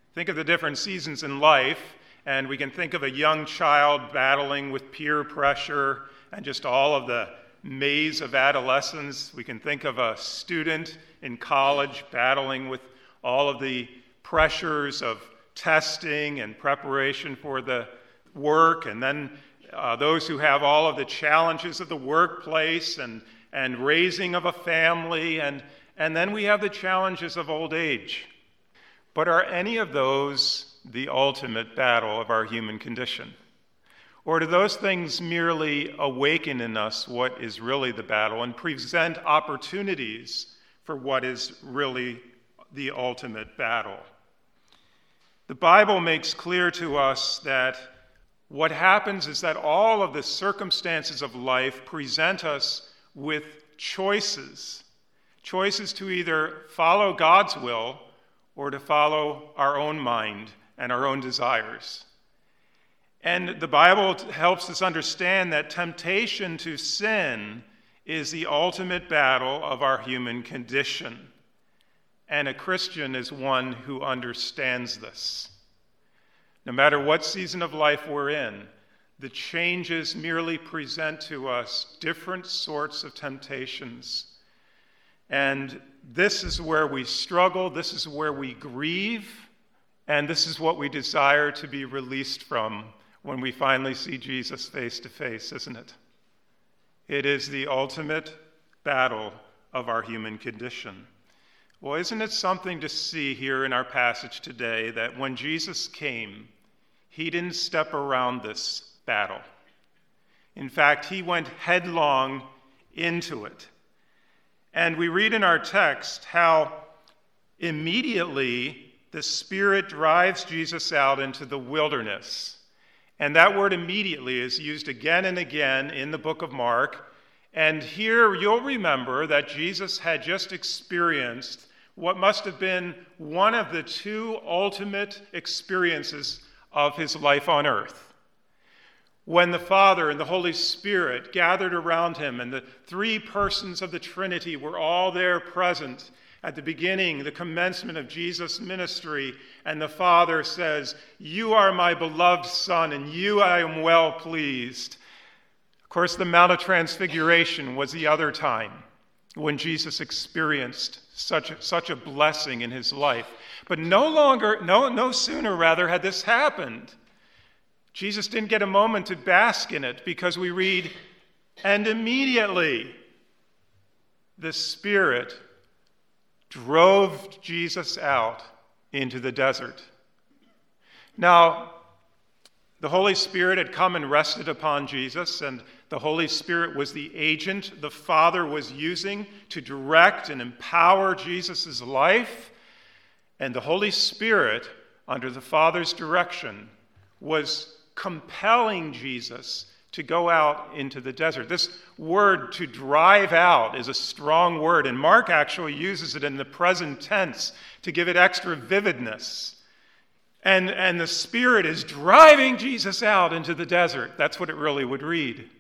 Think of the different seasons in life, and we can think of a young child battling with peer pressure and just all of the maze of adolescence. We can think of a student in college battling with all of the pressures of testing and preparation for the work, and then those who have all of the challenges of the workplace and raising of a family, and then we have the challenges of old age. But are any of those the ultimate battle of our human condition? Or do those things merely awaken in us what is really the battle and present opportunities for what is really the ultimate battle? The Bible makes clear to us that what happens is that all of the circumstances of life present us with choices to either follow God's will or to follow our own mind and our own desires. And the Bible helps us understand that temptation to sin is the ultimate battle of our human condition. And a Christian is one who understands this. No matter what season of life we're in, the changes merely present to us different sorts of temptations. And this is where we struggle, this is where we grieve, and this is what we desire to be released from when we finally see Jesus face to face, isn't it? It is the ultimate battle of our human condition. Well, isn't it something to see here in our passage today that when Jesus came, he didn't step around this battle. In fact, he went headlong into it. And we read in our text how immediately the Spirit drives Jesus out into the wilderness. And that word immediately is used again and again in the book of Mark. And here you'll remember that Jesus had just experienced what must have been one of the two ultimate experiences of his life on earth. When the Father and the Holy Spirit gathered around him, and the three persons of the Trinity were all there present at the beginning, the commencement of Jesus' ministry, and the Father says, "You are my beloved Son, and you I am well pleased." Of course, the Mount of Transfiguration was the other time when Jesus experienced such a blessing in his life. But no sooner had this happened. Jesus didn't get a moment to bask in it, because we read, and immediately the Spirit drove Jesus out into the desert. Now, the Holy Spirit had come and rested upon Jesus, and the Holy Spirit was the agent the Father was using to direct and empower Jesus' life. And the Holy Spirit, under the Father's direction, was compelling Jesus to go out into the desert. This word, to drive out, is a strong word, and Mark actually uses it in the present tense to give it extra vividness. And the Spirit is driving Jesus out into the desert. That's what it really would read.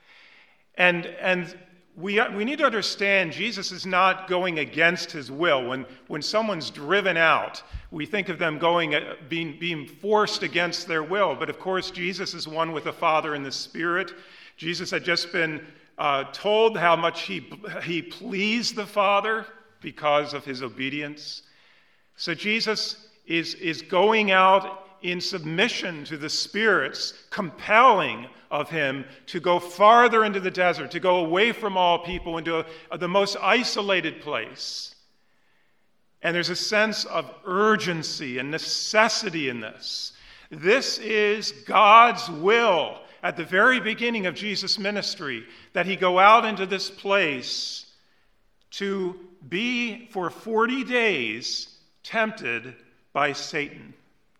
And we need to understand Jesus is not going against his will. When someone's driven out, we think of them being forced against their will. But of course, Jesus is one with the Father and the Spirit. Jesus had just been told how much he pleased the Father because of his obedience. So Jesus is going out in submission to the Spirit's compelling of him to go farther into the desert, to go away from all people into the most isolated place. And there's a sense of urgency and necessity in this. This is God's will at the very beginning of Jesus' ministry, that he go out into this place to be for 40 days tempted by Satan.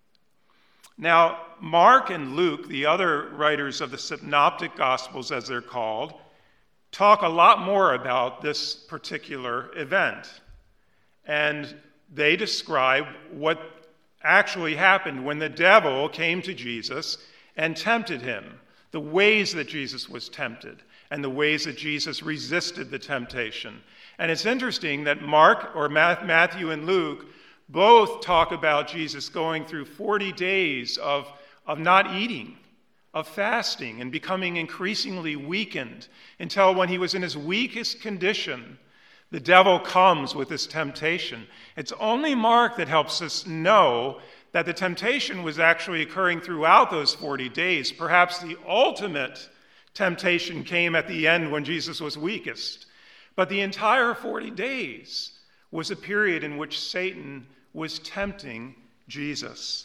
Now, Mark and Luke, the other writers of the Synoptic Gospels, as they're called, talk a lot more about this particular event. And they describe what actually happened when the devil came to Jesus and tempted him, the ways that Jesus was tempted, and the ways that Jesus resisted the temptation. And it's interesting that Mark, or Matthew and Luke, Both talk about Jesus going through 40 days of not eating, of fasting, and becoming increasingly weakened until when he was in his weakest condition, the devil comes with this temptation. It's only Mark that helps us know that the temptation was actually occurring throughout those 40 days. Perhaps the ultimate temptation came at the end when Jesus was weakest. But the entire 40 days was a period in which Satan was tempting Jesus.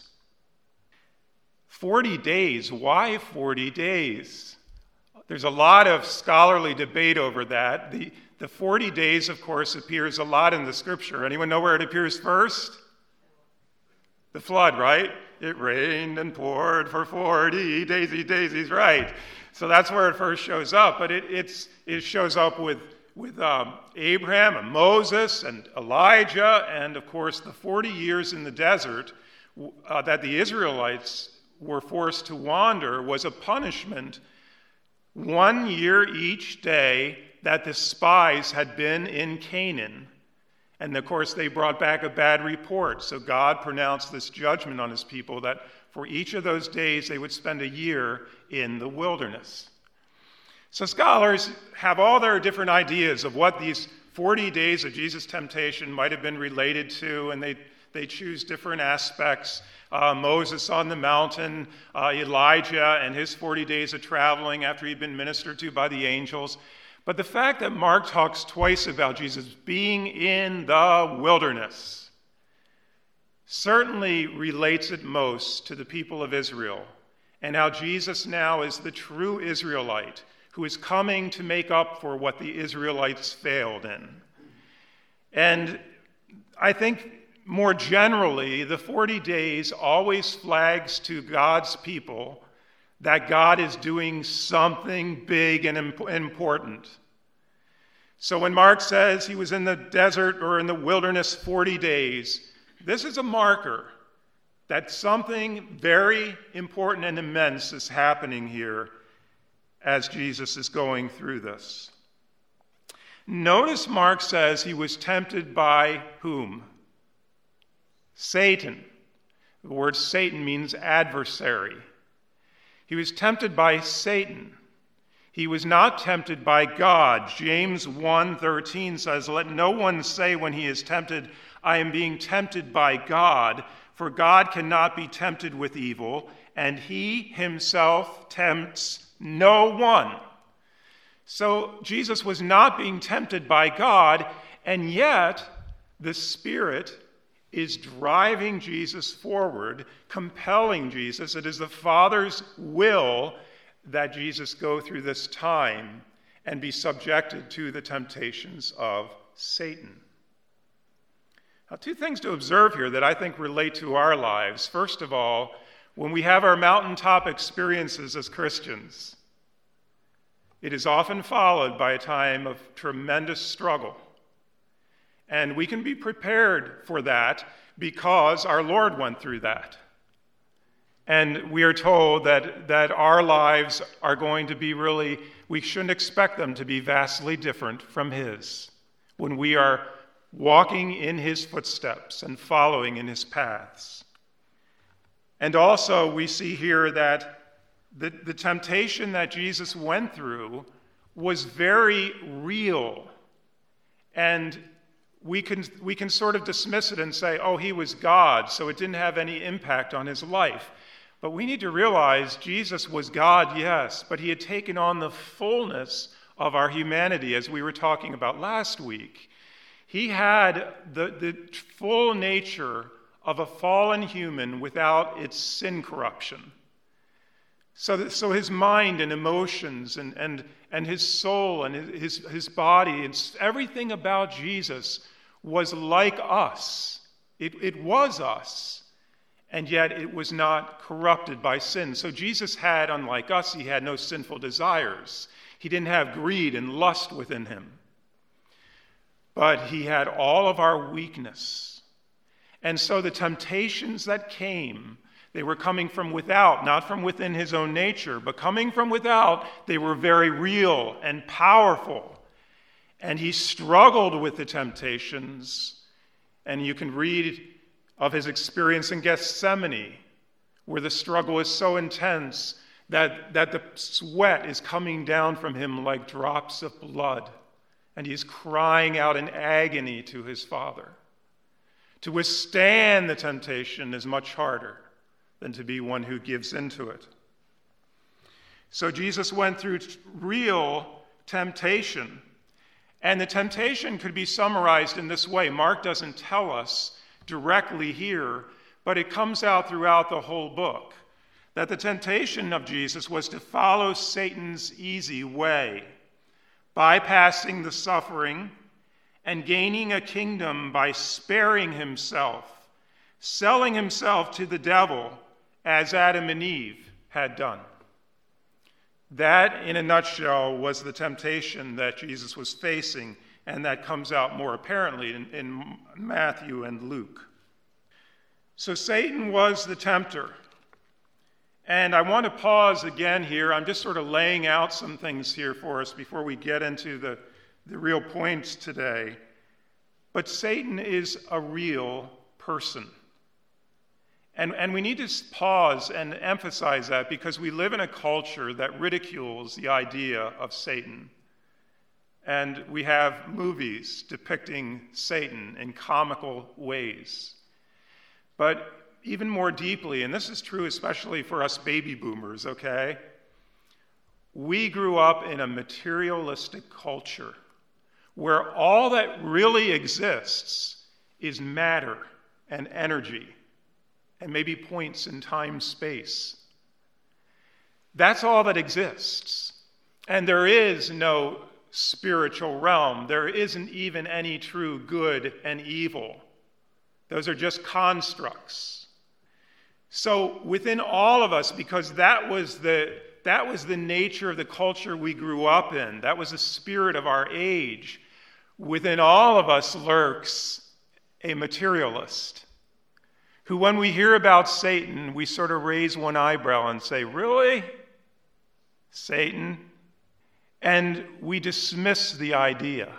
40 days. Why 40 days? There's a lot of scholarly debate over that. The 40 days, of course, appears a lot in the scripture. Anyone know where it appears first? The flood, right? It rained and poured for 40 days, right? So that's where it first shows up. But it shows up with Abraham and Moses and Elijah, and of course the 40 years in the desert that the Israelites were forced to wander was a punishment 1 year each day that the spies had been in Canaan. And of course they brought back a bad report. So God pronounced this judgment on his people that for each of those days they would spend a year in the wilderness. So scholars have all their different ideas of what these 40 days of Jesus' temptation might have been related to, and they choose different aspects. Moses on the mountain, Elijah and his 40 days of traveling after he'd been ministered to by the angels. But the fact that Mark talks twice about Jesus being in the wilderness certainly relates it most to the people of Israel, and how Jesus now is the true Israelite who is coming to make up for what the Israelites failed in. And I think more generally, the 40 days always flags to God's people that God is doing something big and important. So when Mark says he was in the desert or in the wilderness 40 days, this is a marker that something very important and immense is happening here as Jesus is going through this. Notice Mark says he was tempted by whom? Satan. The word Satan means adversary. He was tempted by Satan. He was not tempted by God. James 1:13 says, "Let no one say when he is tempted, I am being tempted by God, for God cannot be tempted with evil, and he himself tempts no one." So Jesus was not being tempted by God, and yet the Spirit is driving Jesus forward, compelling Jesus. It is the Father's will that Jesus go through this time and be subjected to the temptations of Satan. Now, two things to observe here that I think relate to our lives. First of all, when we have our mountaintop experiences as Christians, it is often followed by a time of tremendous struggle. And we can be prepared for that because our Lord went through that. And we are told that our lives are going to be we shouldn't expect them to be vastly different from his when we are walking in his footsteps and following in his paths. And also we see here that the temptation that Jesus went through was very real. And we can sort of dismiss it and say, oh, he was God, so it didn't have any impact on his life. But we need to realize Jesus was God, yes, but he had taken on the fullness of our humanity, as we were talking about last week. He had the full nature of a fallen human without its sin corruption. So his mind and emotions and his soul and his body and everything about Jesus was like us. It was us, and yet it was not corrupted by sin. So Jesus had, unlike us, he had no sinful desires. He didn't have greed and lust within him. But he had all of our weakness. And so the temptations that came, they were coming from without, not from within his own nature, but coming from without, they were very real and powerful. And he struggled with the temptations. And you can read of his experience in Gethsemane, where the struggle is so intense that the sweat is coming down from him like drops of blood, and he's crying out in agony to his Father. To withstand the temptation is much harder than to be one who gives into it. So Jesus went through real temptation, and the temptation could be summarized in this way. Mark doesn't tell us directly here, but it comes out throughout the whole book, that the temptation of Jesus was to follow Satan's easy way, bypassing the suffering and gaining a kingdom by sparing himself, selling himself to the devil as Adam and Eve had done. That, in a nutshell, was the temptation that Jesus was facing, and that comes out more apparently in Matthew and Luke. So Satan was the tempter. And I want to pause again here. I'm just sort of laying out some things here for us before we get into the real points today. But Satan is a real person. And we need to pause and emphasize that, because we live in a culture that ridicules the idea of Satan. And we have movies depicting Satan in comical ways. But even more deeply, and this is true especially for us baby boomers, okay? We grew up in a materialistic culture where all that really exists is matter and energy and maybe points in time space. That's all that exists. And there is no spiritual realm. There isn't even any true good and evil. Those are just constructs. So within all of us, because that was the nature of the culture we grew up in, that was the spirit of our age, within all of us lurks a materialist who, when we hear about Satan, we sort of raise one eyebrow and say, "Really? Satan?" And we dismiss the idea.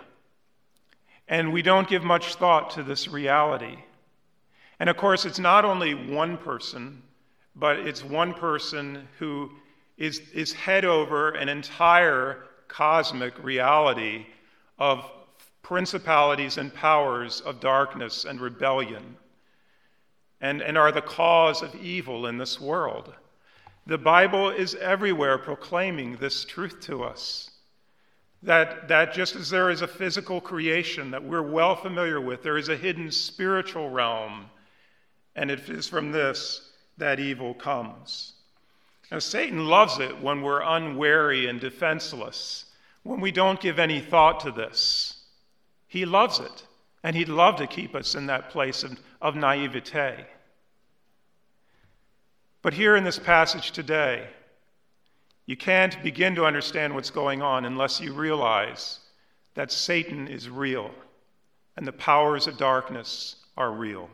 And we don't give much thought to this reality. And of course, it's not only one person, but it's one person who is head over an entire cosmic reality of principalities and powers of darkness and rebellion, and are the cause of evil in this world. The Bible is everywhere proclaiming this truth to us, that just as there is a physical creation that we're well familiar with, there is a hidden spiritual realm, and it is from this that evil comes. Now, Satan loves it when we're unwary and defenseless, when we don't give any thought to this. He loves it, and he'd love to keep us in that place of naivete. But here in this passage today, you can't begin to understand what's going on unless you realize that Satan is real and the powers of darkness are real.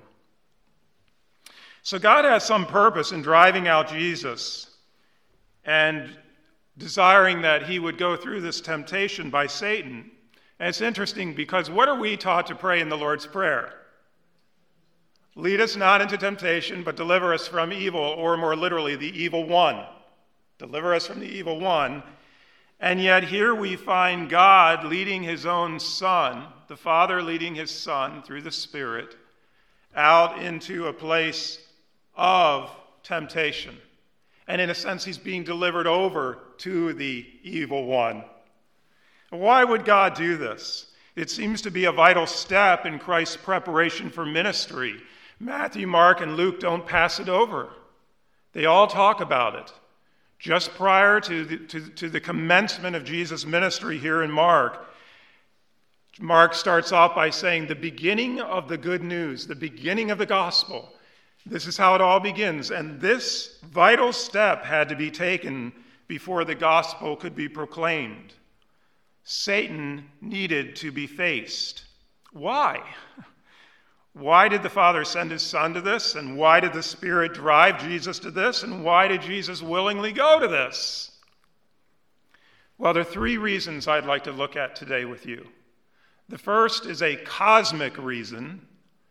So God has some purpose in driving out Jesus and desiring that he would go through this temptation by Satan. And it's interesting because what are we taught to pray in the Lord's Prayer? Lead us not into temptation, but deliver us from evil, or more literally, the evil one. Deliver us from the evil one. And yet here we find God leading his own Son, the Father leading his Son through the Spirit, out into a place of temptation. And in a sense, he's being delivered over to the evil one. Why would God do this? It seems to be a vital step in Christ's preparation for ministry. Matthew, Mark, and Luke don't pass it over. They all talk about it. Just prior to the commencement of Jesus' ministry here in Mark, Mark starts off by saying the beginning of the good news, the beginning of the gospel. This is how it all begins. And this vital step had to be taken before the gospel could be proclaimed. Satan needed to be faced. Why? Why did the Father send his Son to this? And why did the Spirit drive Jesus to this? And why did Jesus willingly go to this? Well, there are three reasons I'd like to look at today with you. The first is a cosmic reason.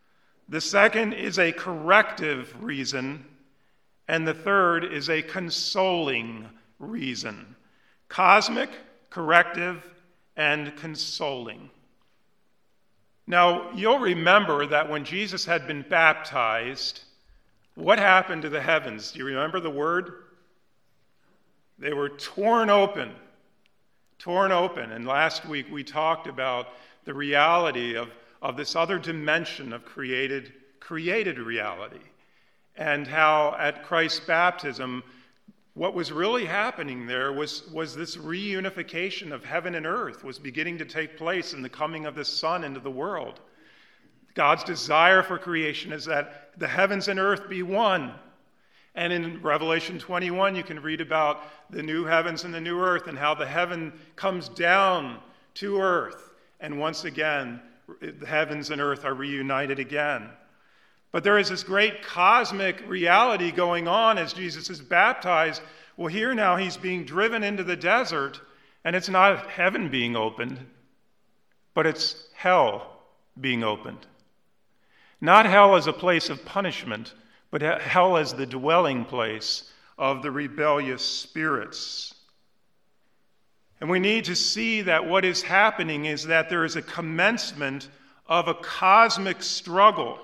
The second is a corrective reason. And the third is a consoling reason. Cosmic, corrective, and consoling. Now, you'll remember that when Jesus had been baptized, what happened to the heavens? Do you remember the word? They were torn open. Torn open. And last week we talked about the reality of this other dimension of created reality. And how at Christ's baptism, what was really happening there was this reunification of heaven and earth was beginning to take place in the coming of the Son into the world. God's desire for creation is that the heavens and earth be one. And in Revelation 21, you can read about the new heavens and the new earth and how the heaven comes down to earth. And once again, the heavens and earth are reunited again. But there is this great cosmic reality going on as Jesus is baptized. Well, here now he's being driven into the desert, and it's not heaven being opened, but it's hell being opened. Not hell as a place of punishment, but hell as the dwelling place of the rebellious spirits. And we need to see that what is happening is that there is a commencement of a cosmic struggle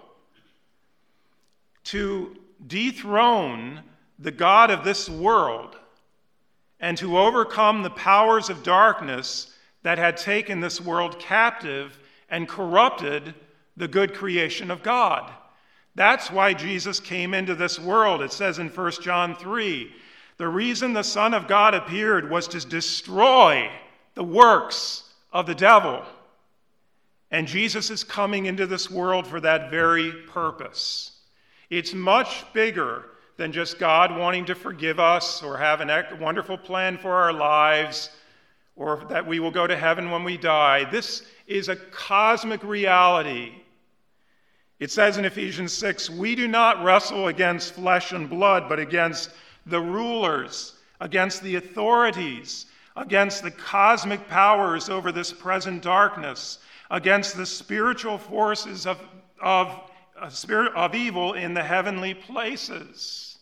to dethrone the God of this world and to overcome the powers of darkness that had taken this world captive and corrupted the good creation of God. That's why Jesus came into this world. It says in 1 John 3, the reason the Son of God appeared was to destroy the works of the devil. And Jesus is coming into this world for that very purpose. It's much bigger than just God wanting to forgive us or have a wonderful plan for our lives or that we will go to heaven when we die. This is a cosmic reality. It says in Ephesians 6, we do not wrestle against flesh and blood, but against the rulers, against the authorities, against the cosmic powers over this present darkness, against the spiritual forces of evil in the heavenly places.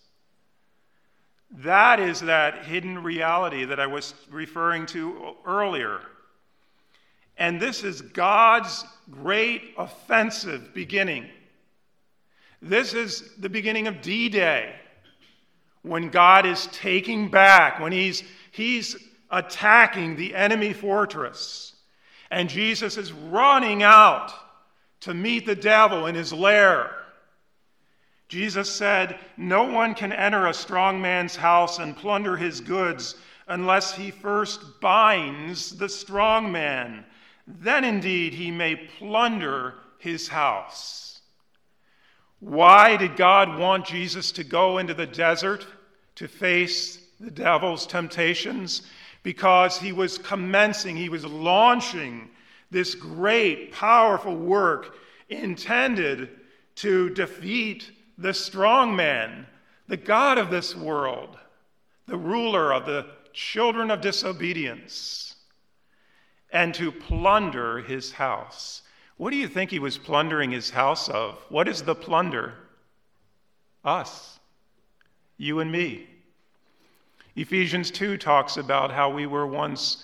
That is that hidden reality that I was referring to earlier. And this is God's great offensive beginning. This is the beginning of D-Day, when God is taking back, when he's attacking the enemy fortress. And Jesus is running out to meet the devil in his lair. Jesus said, no one can enter a strong man's house and plunder his goods unless he first binds the strong man. Then indeed he may plunder his house. Why did God want Jesus to go into the desert to face the devil's temptations? Because he was launching this great, powerful work intended to defeat the strong man, the God of this world, the ruler of the children of disobedience, and to plunder his house. What do you think he was plundering his house of? What is the plunder? Us, you and me. Ephesians 2 talks about how we were once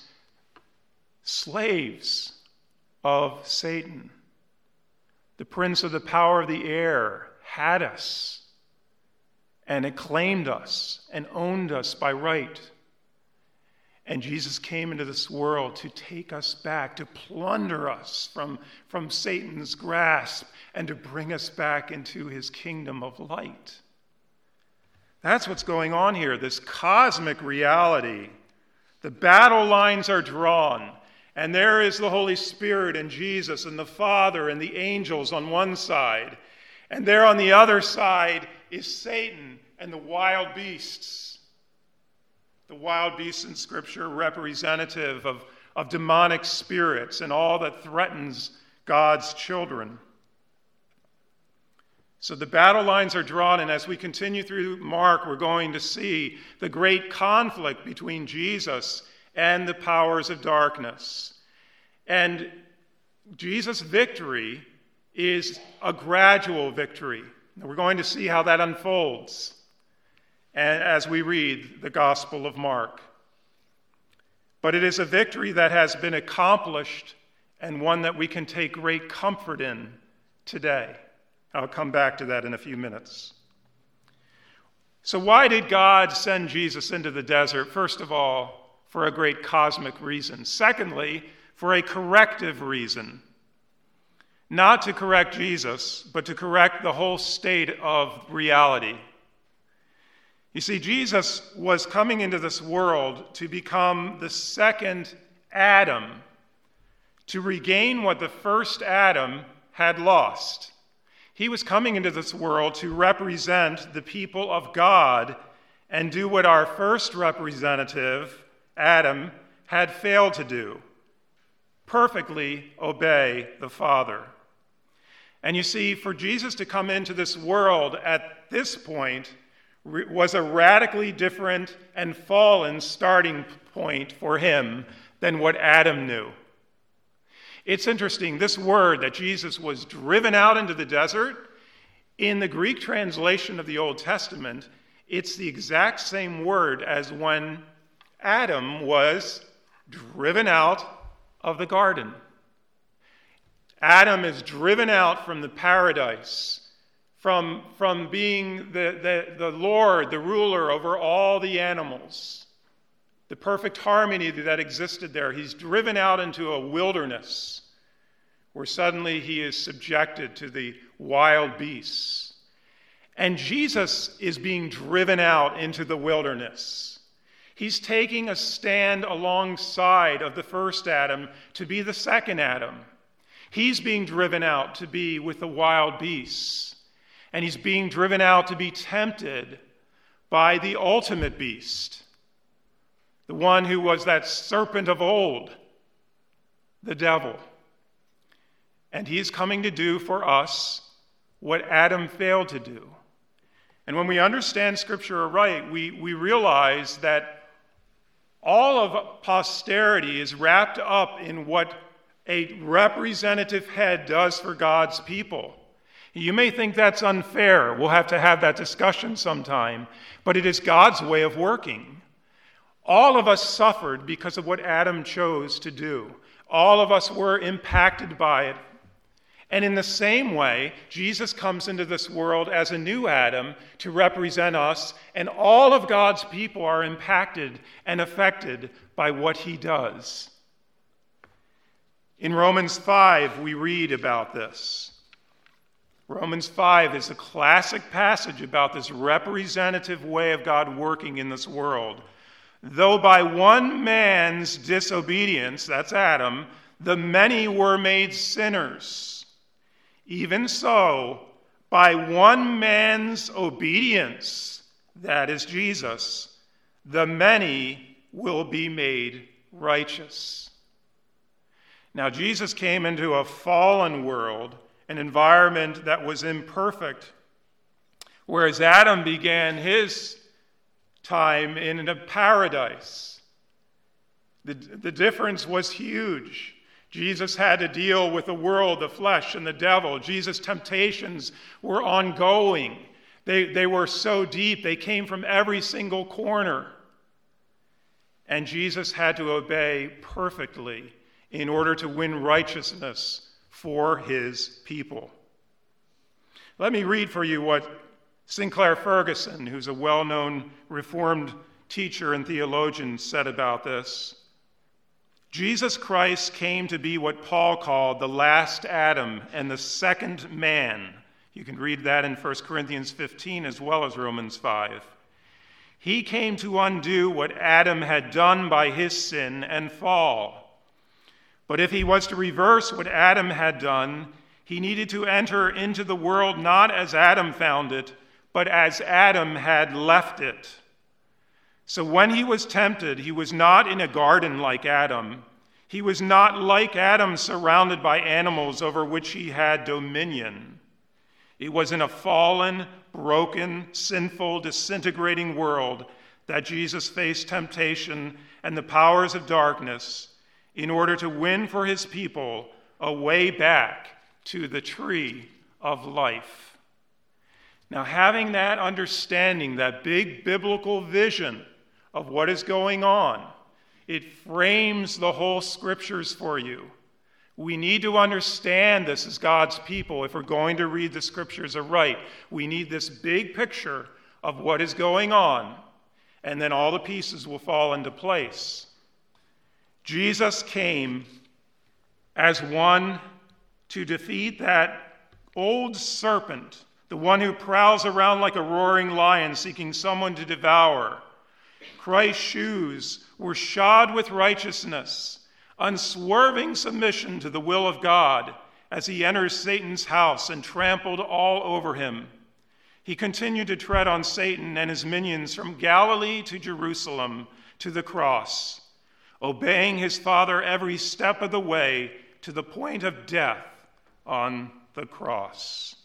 slaves of Satan. The prince of the power of the air had us and acclaimed us and owned us by right. And Jesus came into this world to take us back, to plunder us from Satan's grasp and to bring us back into his kingdom of light. That's what's going on here, this cosmic reality. The battle lines are drawn, and there is the Holy Spirit and Jesus and the Father and the angels on one side, and there on the other side is Satan and the wild beasts. The wild beasts in Scripture representative of demonic spirits and all that threatens God's children. So the battle lines are drawn, and as we continue through Mark, we're going to see the great conflict between Jesus and the powers of darkness. And Jesus' victory is a gradual victory. We're going to see how that unfolds as we read the Gospel of Mark. But it is a victory that has been accomplished and one that we can take great comfort in today. I'll come back to that in a few minutes. So why did God send Jesus into the desert? First of all, for a great cosmic reason. Secondly, for a corrective reason. Not to correct Jesus, but to correct the whole state of reality. You see, Jesus was coming into this world to become the second Adam, to regain what the first Adam had lost. He was coming into this world to represent the people of God and do what our first representative, Adam, had failed to do: perfectly obey the Father. And you see, for Jesus to come into this world at this point was a radically different and fallen starting point for him than what Adam knew. It's interesting, this word that Jesus was driven out into the desert, in the Greek translation of the Old Testament, it's the exact same word as when Adam was driven out of the garden. Adam is driven out from the paradise, from being the Lord, the ruler over all the animals, the perfect harmony that existed there. He's driven out into a wilderness where suddenly he is subjected to the wild beasts. And Jesus is being driven out into the wilderness. He's taking a stand alongside of the first Adam to be the second Adam. He's being driven out to be with the wild beasts. And he's being driven out to be tempted by the ultimate beast, the one who was that serpent of old, the devil. And he's coming to do for us what Adam failed to do. And when we understand Scripture aright, we realize that all of posterity is wrapped up in what a representative head does for God's people. You may think that's unfair. We'll have to have that discussion sometime. But it is God's way of working. All of us suffered because of what Adam chose to do. All of us were impacted by it. And in the same way, Jesus comes into this world as a new Adam to represent us, and all of God's people are impacted and affected by what he does. In Romans 5, we read about this. Romans 5 is a classic passage about this representative way of God working in this world. Though by one man's disobedience, that's Adam, the many were made sinners, even so, by one man's obedience, that is Jesus, the many will be made righteous. Now, Jesus came into a fallen world, an environment that was imperfect, whereas Adam began his time in a paradise. The difference was huge. Jesus had to deal with the world, the flesh, and the devil. Jesus' temptations were ongoing. They were so deep, they came from every single corner. And Jesus had to obey perfectly in order to win righteousness for his people. Let me read for you what Sinclair Ferguson, who's a well-known Reformed teacher and theologian, said about this. Jesus Christ came to be what Paul called the last Adam and the second man. You can read that in 1 Corinthians 15 as well as Romans 5. He came to undo what Adam had done by his sin and fall. But if he was to reverse what Adam had done, he needed to enter into the world not as Adam found it, but as Adam had left it. So when he was tempted, he was not in a garden like Adam. He was not like Adam surrounded by animals over which he had dominion. It was in a fallen, broken, sinful, disintegrating world that Jesus faced temptation and the powers of darkness in order to win for his people a way back to the tree of life. Now, having that understanding, that big biblical vision of what is going on, it frames the whole scriptures for you. We need to understand this as God's people if we're going to read the scriptures aright. We need this big picture of what is going on, and then all the pieces will fall into place. Jesus came as one to defeat that old serpent, the one who prowls around like a roaring lion seeking someone to devour. Christ's shoes were shod with righteousness, unswerving submission to the will of God as he enters Satan's house and trampled all over him. He continued to tread on Satan and his minions from Galilee to Jerusalem to the cross, obeying his Father every step of the way to the point of death on the cross.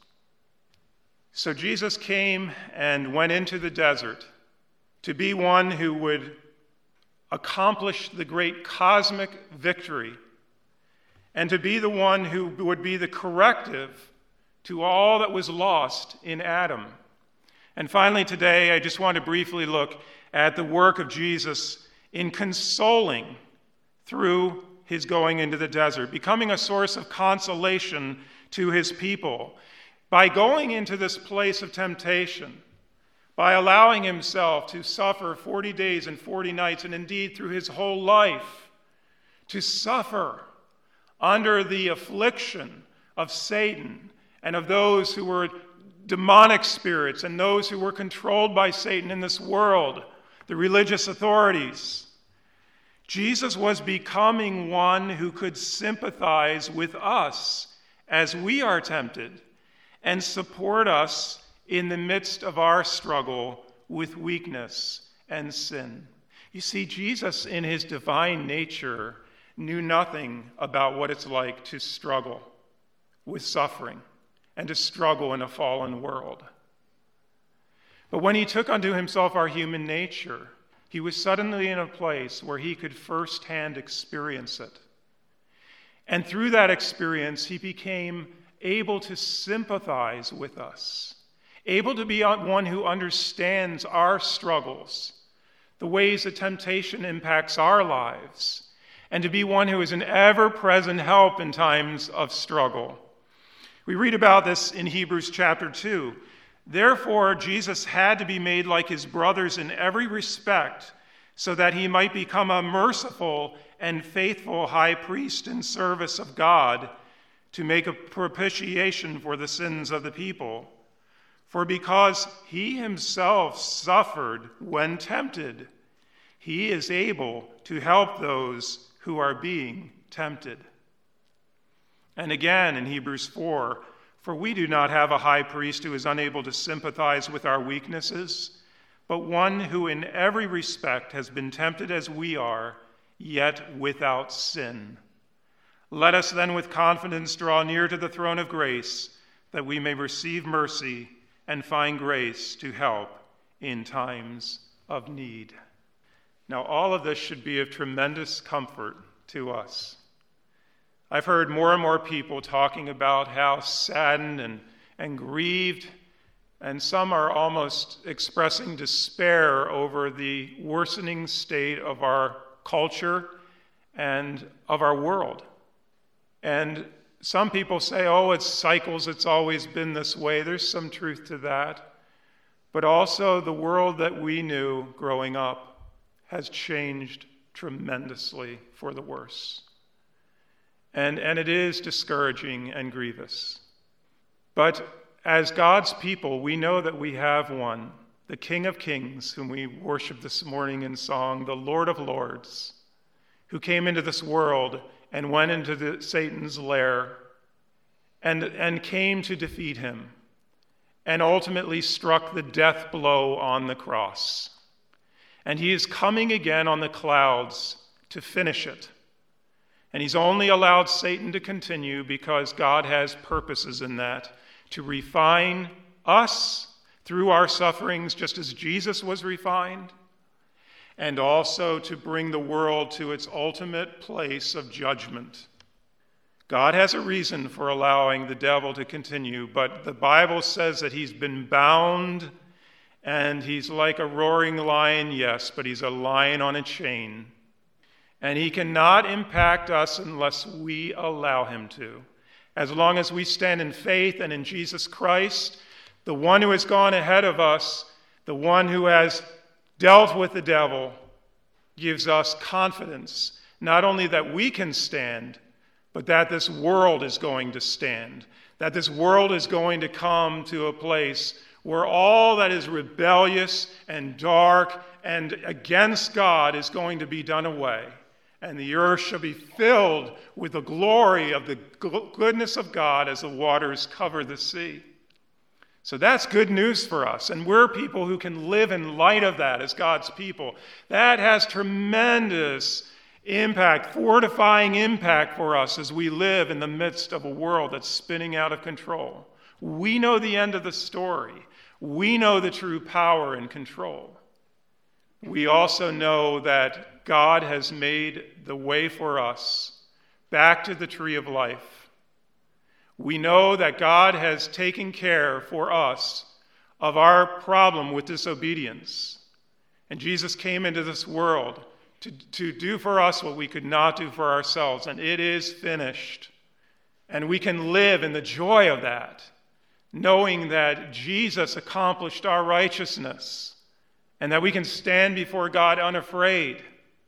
So Jesus came and went into the desert to be one who would accomplish the great cosmic victory and to be the one who would be the corrective to all that was lost in Adam. And finally today, I just want to briefly look at the work of Jesus in consoling through his going into the desert, becoming a source of consolation to his people. By going into this place of temptation, by allowing himself to suffer 40 days and 40 nights, and indeed through his whole life, to suffer under the affliction of Satan and of those who were demonic spirits and those who were controlled by Satan in this world, the religious authorities. Jesus was becoming one who could sympathize with us as we are tempted and support us in the midst of our struggle with weakness and sin. You see, Jesus in his divine nature knew nothing about what it's like to struggle with suffering and to struggle in a fallen world. But when he took unto himself our human nature, he was suddenly in a place where he could firsthand experience it. And through that experience, he became able to sympathize with us, able to be one who understands our struggles, the ways that temptation impacts our lives, and to be one who is an ever-present help in times of struggle. We read about this in Hebrews chapter 2. Therefore, Jesus had to be made like his brothers in every respect, so that he might become a merciful and faithful high priest in service of God, to make a propitiation for the sins of the people. For because he himself suffered when tempted, he is able to help those who are being tempted. And again in Hebrews 4, for we do not have a high priest who is unable to sympathize with our weaknesses, but one who in every respect has been tempted as we are, yet without sin. Let us then with confidence draw near to the throne of grace, that we may receive mercy and find grace to help in times of need. Now, all of this should be of tremendous comfort to us. I've heard more and more people talking about how saddened and grieved, and some are almost expressing despair over the worsening state of our culture and of our world. And some people say, oh, it's cycles, it's always been this way. There's some truth to that. But also the world that we knew growing up has changed tremendously for the worse. And it is discouraging and grievous. But as God's people, we know that we have one, the King of Kings, whom we worship this morning in song, the Lord of Lords, who came into this world and went into Satan's lair and came to defeat him and ultimately struck the death blow on the cross. And he is coming again on the clouds to finish it. And he's only allowed Satan to continue because God has purposes in that, to refine us through our sufferings, just as Jesus was refined, and also to bring the world to its ultimate place of judgment. God has a reason for allowing the devil to continue, but the Bible says that he's been bound, and he's like a roaring lion, yes, but he's a lion on a chain. And he cannot impact us unless we allow him to. As long as we stand in faith and in Jesus Christ, the one who has gone ahead of us, the one who has dealt with the devil, gives us confidence, not only that we can stand, but that this world is going to stand, that this world is going to come to a place where all that is rebellious and dark and against God is going to be done away, and the earth shall be filled with the glory of the goodness of God as the waters cover the sea. So that's good news for us, and we're people who can live in light of that as God's people. That has tremendous impact, fortifying impact for us as we live in the midst of a world that's spinning out of control. We know the end of the story. We know the true power and control. We also know that God has made the way for us back to the tree of life. We know that God has taken care for us of our problem with disobedience. And Jesus came into this world to do for us what we could not do for ourselves, and it is finished. And we can live in the joy of that, knowing that Jesus accomplished our righteousness, and that we can stand before God unafraid.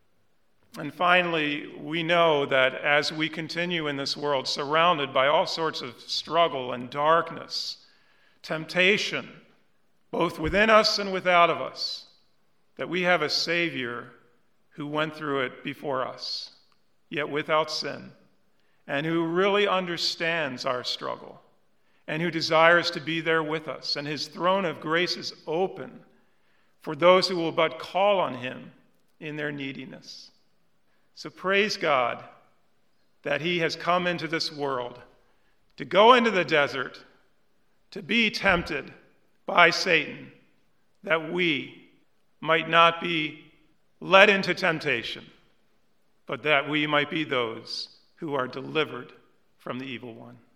And finally, we know that as we continue in this world, surrounded by all sorts of struggle and darkness, temptation, both within us and without of us, that we have a Savior who went through it before us, yet without sin, and who really understands our struggle, and who desires to be there with us. And his throne of grace is open for those who will but call on him in their neediness. So praise God that he has come into this world to go into the desert, to be tempted by Satan, that we might not be led into temptation, but that we might be those who are delivered from the evil one.